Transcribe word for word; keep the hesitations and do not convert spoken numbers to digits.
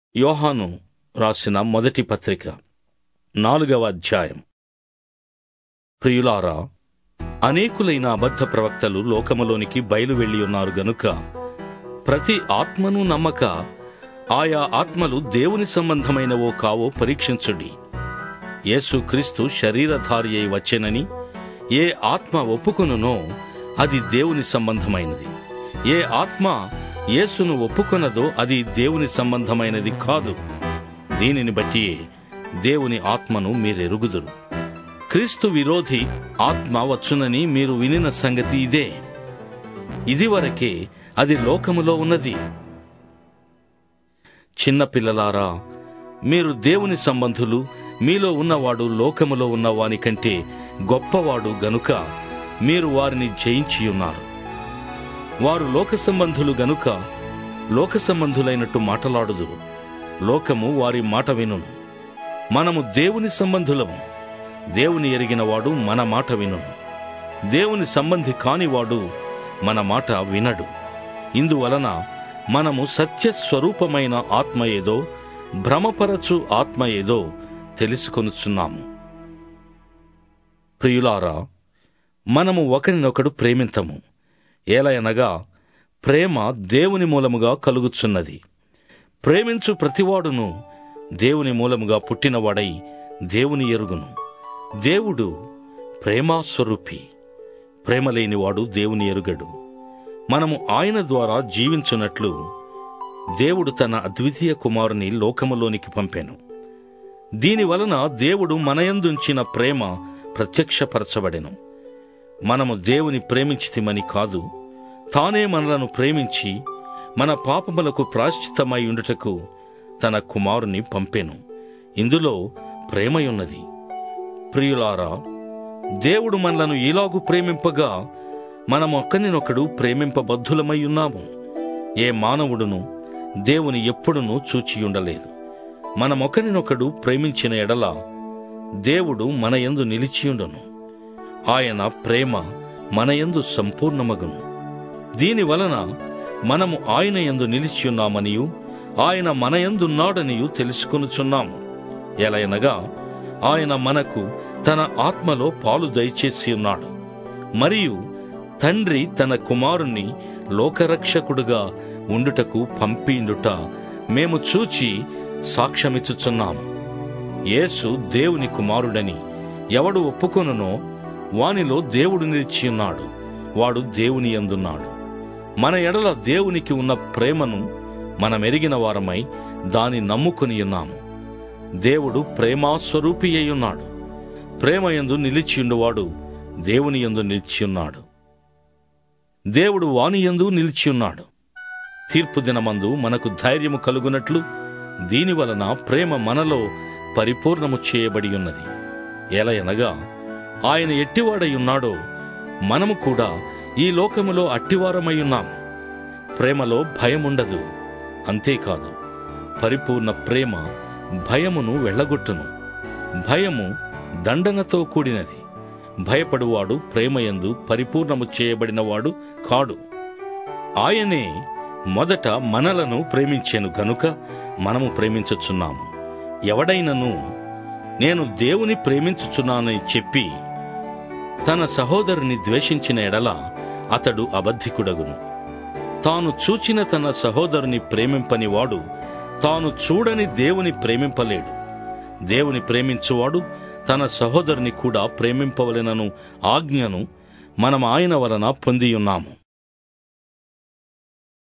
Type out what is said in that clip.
యోహాను రాసిన మొదటి పత్రిక నాలుగవ అధ్యాయం. ప్రియులారా, అనేకులైన అబద్ధ ప్రవక్తలు లోకములోనికి బయలు వెళ్లి ఉన్నారు గనుక ప్రతి ఆత్మను నమ్మక ఆయా ఆత్మలు దేవుని సంబంధమైనవో కావో పరీక్షించుడి. యేసు క్రీస్తు శరీరధారి అయి వచ్చెనని ఏ ఆత్మ ఒప్పుకొనునో అది దేవుని సంబంధమైనది. ఏ ఆత్మ యేసును ఒప్పుకొనదో అది దేవుని సంబంధమైనది కాదు. దీనిని బట్టి దేవుని ఆత్మను మీరెరుగుదురు. క్రీస్తు విరోధి ఆత్మ వచ్చునని మీరు వినిన సంగతి ఇదే. ఇదివరకే అది లోకములో ఉన్నది. చిన్నపిల్లలారా, మీరు దేవుని సంబంధులు. మీలో ఉన్నవాడు లోకములో ఉన్నవాని కంటే గొప్పవాడు గనుక మీరు వారిని జయించియున్నారు. వారు లోక సంబంధులు గనుక లోక సంబంధులైనట్టు మాటలాడుదురు. లోకము వారి మాట వినును. మనము దేవుని సంబంధులము. దేవుని ఎరిగినవాడు మన మాట వినును. దేవుని సంబంధి కానివాడు మన మాట వినడు. ఇందువలన మనము సత్యస్వరూపమైన ఆత్మ ఏదో, భ్రమపరచు ఆత్మ ఏదో తెలుసుకొనుచున్నాము. ప్రియులారా, మనము ఒకరినొకడు ప్రేమింతము. ఏలయనగా ప్రేమ దేవుని మూలముగా కలుగుచున్నది. ప్రేమించు ప్రతివాడును దేవుని మూలముగా పుట్టినవాడై దేవుని ఎరుగును. దేవుడు ప్రేమాస్వరూపి. ప్రేమ లేనివాడు దేవుని ఎరుగడు. మనము ఆయన ద్వారా జీవించున్నట్లు దేవుడు తన అద్వితీయ కుమారుని లోకములోనికి పంపెను. దీనివలన దేవుడు మనయందుంచిన ప్రేమ ప్రత్యక్షపరచబడెను. మనము దేవుని ప్రేమించితిమని కాదు, తానే మనలను ప్రేమించి మన పాపములకు ప్రాయశ్చిత్తమై ఉండుటకు తన కుమారుని పంపెను. ఇందులో ప్రేమయున్నది. ప్రియులారా, దేవుడు మనలను ఇలాగు ప్రేమింపగా మనము ఒకరినొకడు ప్రేమింపబద్ధులమై ఉన్నాము. ఏ మానవుడును దేవుని ఎప్పుడునూ చూచియుండలేదు. మనమొకరినొకడు ప్రేమించిన ఎడల దేవుడు మన యందు నిలిచియుండును. ఆయన ప్రేమ మన యందు సంపూర్ణమగును. దీని వలన మనము ఆయన యందు నిలిచియున్నామనియు ఆయన మన యందున్నాడనియు తెలుసుకొనుచున్నాము. ఎలయనగా ఆయన మనకు తన ఆత్మలో పాలు దయచేసి ఉన్నాడు. మరియు తండ్రి తన కుమారుణ్ణి లోకరక్షకుడుగా ఉండుటకు పంపిండుట మేము చూచి సాక్ష్యమిచ్చుచున్నాము. యేసు దేవుని కుమారుడని ఎవడు ఒప్పుకొనునో వానిలో దేవుడు నిలిచియున్నాడు. వాడు దేవుని యందున్నాడు. మన ఎడల దేవునికి ఉన్న ప్రేమను మనమెరిగిన వారమై దాని నమ్ముకుని ఉన్నాము. దేవుడు ప్రేమాస్వరూపి అయ్యున్నాడు. ప్రేమ యందు నిలిచియుండువాడు దేవుని యందు నిలిచియున్నాడు. దేవుడు వాని యందు నిలిచియున్నాడు. తీర్పు దినమందు మనకు ధైర్యము కలుగునట్లు దీనివలన ప్రేమ మనలో పరిపూర్ణము చేయబడి ఉన్నది. ఎలయనగా ఆయన ఎట్టివాడై ఉన్నాడో మనము కూడా ఈ లోకములో అట్టివారమై ఉన్నాము. ప్రేమలో భయముండదు. అంతేకాదు, పరిపూర్ణ ప్రేమ భయమును వెళ్ళగొట్టును. భయము దండనతో కూడినది. భయపడువాడు ప్రేమయందు పరిపూర్ణము చేయబడినవాడు కాడు. ఆయనే మొదట మనలను ప్రేమించెను గనుక మనము ప్రేమించుచున్నాము. ఎవడైనను నేను దేవుని ప్రేమించుచున్నానని చెప్పి తన సహోదరుని ద్వేషించిన ఎడల అతడు అబద్ధికుడగును. తాను చూచిన తన సహోదరుని ప్రేమింపని వాడు తాను చూడని దేవుని ప్రేమింపలేడు. దేవుని ప్రేమించువాడు తన సహోదరుని కూడా ప్రేమింపవలెనను ఆజ్ఞను మనం ఆయన వలన పొందియున్నాము.